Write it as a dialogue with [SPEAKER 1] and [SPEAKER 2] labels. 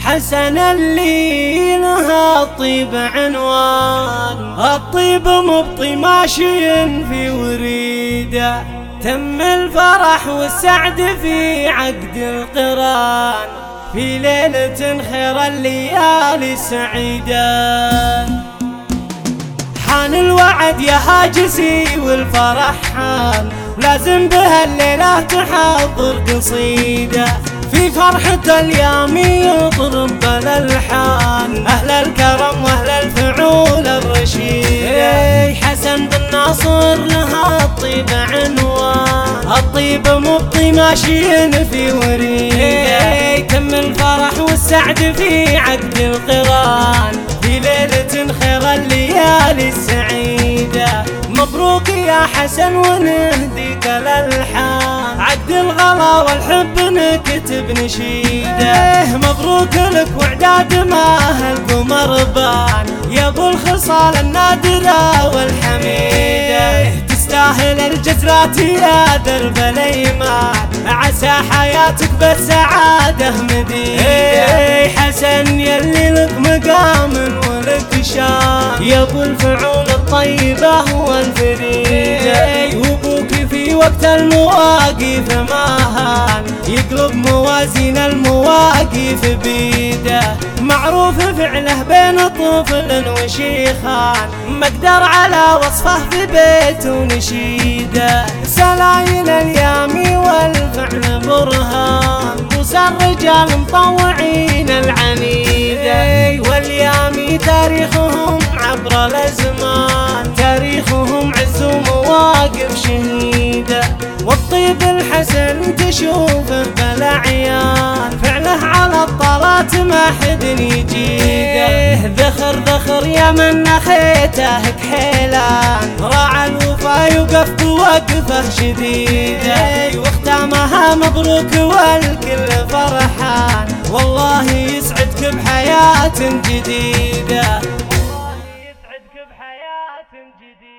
[SPEAKER 1] حسن اللي لها الطيب عنوان، الطيب مبطي ماشي في وريده، تم الفرح والسعد في عقد القران، في ليلة خير الليالي سعيدة. حان الوعد يا هاجسي والفرح حان، لازم بها الليلة تحضر قصيدة، في فرحة اليوم يضرب الألحان، أهل الكرم وأهل الفعول الرشيدة. حسن بن ناصر لها الطيب عنوان، الطيب مبطي ماشي في وريده، تم الفرح والسعد في عقد القران، في ليلة خير الليالي السعيدة. مبروك يا حسن ونهديك الألحان، عقد الغلا والحب نكتب نشيده، مبروك لك وعداد ما هالقمر بان، يا ابو الخصال النادرة والحميدة. تستاهل الجزرات يا درب الايمان، عسى حياتك بالسعادة مديدة. حسن يلي لك مقام ولك شان، يا ابو الفعول الطيبة والفريدة، وابوك في وقت المواقف ما هان، يقلب موازين المواقف بيده، معروف فعله بين طفل وشيخان، مقدر على وصفه في بيت ونشيده. سلايل اليامي والفعل برهان، بوس الرجال مطوعين العنيده، واليامي تاريخهم عبر الازمان، تاريخهم عز ومواقف شهيده، والطيب الحسن تشوفه بالاعيان، فعله على الطلات ما حد يجيده. ذخر ذخر يا من نخيته كحيلان، راعى الوفا يوقف بوقفه شديده، واختامها مبروك والكل فرحان، والله يسعدك بحياة جديدة.